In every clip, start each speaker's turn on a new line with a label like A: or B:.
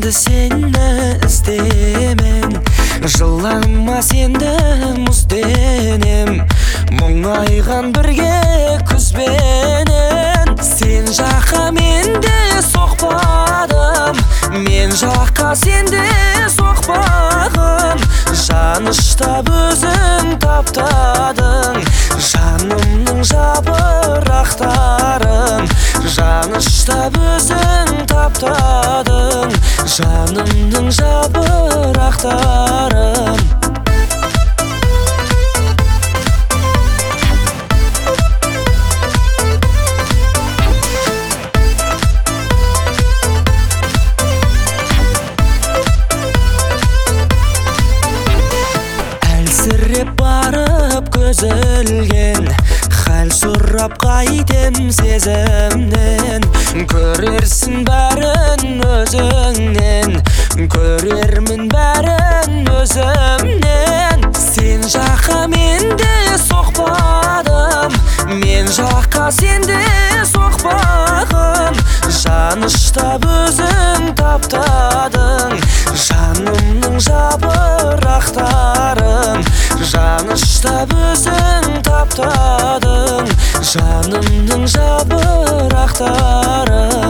A: Мененді сені іздемен, жылама сенді мұзденем. Мұңайған бірге күзбенен, сен жаққа менде соқпадым, мен жаққа сенде соқпағым. Жаныштап өзің таптадың, жанымның жапырақтарын. Жаныштап өзің таптадың, жанымның жапырақтарын. Әлсіреп барып көзілген, хәл сұрап қайтем сезімнен. Көрерсің бәрін өзіңнен, көрермін бәрін өзімнен. Сен жаққа менде соқпадым, мен жаққа сенде соқпағым. Жаныштап өзің таптадың, жанымның жапырақтарын. Жаныштап өзің таптадың, жанымның жапырақтарын.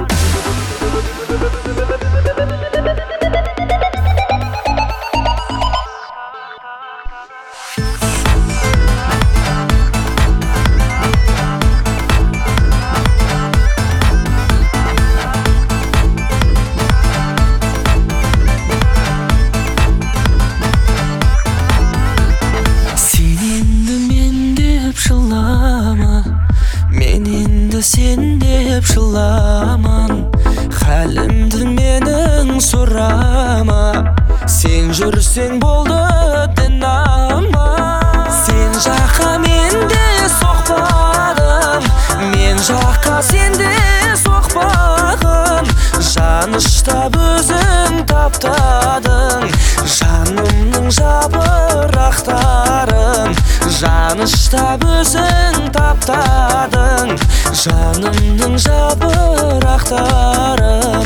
A: Мен енді сен деп жыламан, хәлімді менің сұрама. Сен жүрсең болды дін аман. Сен жаққа менде соқпадым, мен жаққа сенде соқпағым. Жаныштап өзің таптадың, жанымның жапырақтарын. Жаныштап өзің таптадың, жанымның жапырақтарын.